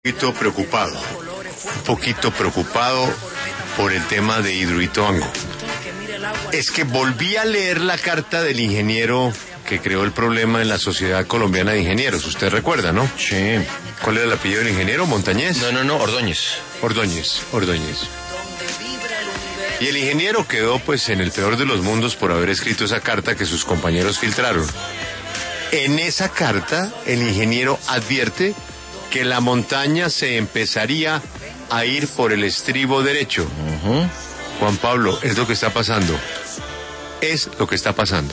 poquito preocupado por el tema de Hidroituango. Es que volví a leer la carta del ingeniero que creó el problema en la Sociedad Colombiana de Ingenieros. Usted recuerda, ¿no? Sí. ¿Cuál era el apellido del ingeniero? ¿Montañés? No, Ordóñez. Ordóñez. Y el ingeniero quedó pues en el peor de los mundos por haber escrito esa carta que sus compañeros filtraron. En esa carta el ingeniero advierte que la montaña se empezaría a ir por el estribo derecho. Juan Pablo, es lo que está pasando. Es lo que está pasando.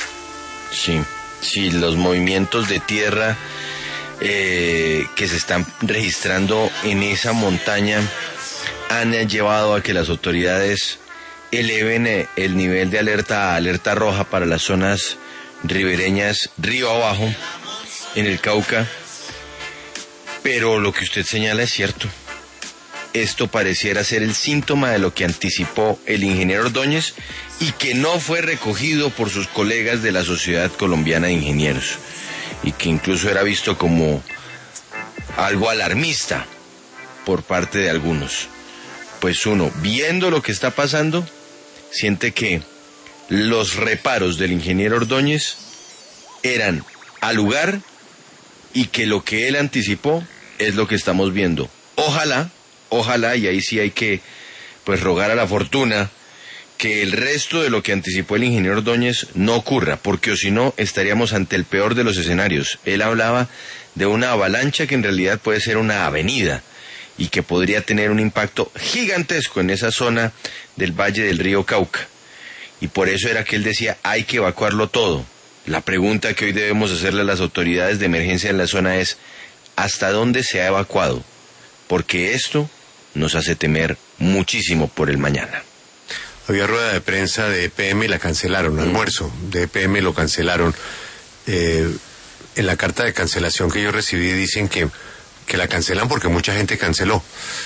Sí, los movimientos de tierra que se están registrando en esa montaña han llevado a que las autoridades eleven el nivel de alerta a alerta roja para las zonas ribereñas río abajo en el Cauca. Pero lo que usted señala es cierto. Esto pareciera ser el síntoma de lo que anticipó el ingeniero Ordóñez y que no fue recogido por sus colegas de la Sociedad Colombiana de Ingenieros, y que incluso era visto como algo alarmista por parte de algunos. Pues uno, viendo lo que está pasando, siente que los reparos del ingeniero Ordóñez eran al lugar y que lo que él anticipó es lo que estamos viendo. Ojalá, y ahí sí hay que pues rogar a la fortuna que el resto de lo que anticipó el ingeniero Ordóñez no ocurra, porque o si no estaríamos ante el peor de los escenarios. Él hablaba de una avalancha que en realidad puede ser una avenida y que podría tener un impacto gigantesco en esa zona del valle del río Cauca. Y por eso era que él decía, hay que evacuarlo todo. La pregunta que hoy debemos hacerle a las autoridades de emergencia en la zona es, ¿hasta dónde se ha evacuado? Porque esto nos hace temer muchísimo por el mañana. Había rueda de prensa de EPM y la cancelaron, almuerzo de EPM lo cancelaron. En la carta de cancelación que yo recibí dicen que la cancelan porque mucha gente canceló.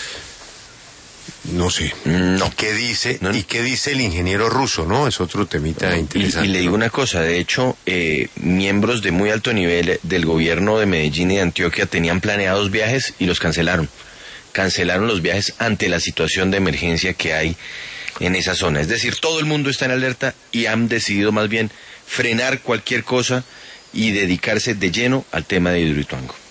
No sé. No. ¿Y qué dice? ¿Y qué dice el ingeniero ruso, no? Es otro temita interesante. Y le digo una cosa, de hecho, miembros de muy alto nivel del gobierno de Medellín y de Antioquia tenían planeados viajes y los cancelaron. Cancelaron los viajes ante la situación de emergencia que hay en esa zona. Es decir, todo el mundo está en alerta y han decidido más bien frenar cualquier cosa y dedicarse de lleno al tema de Hidroituango.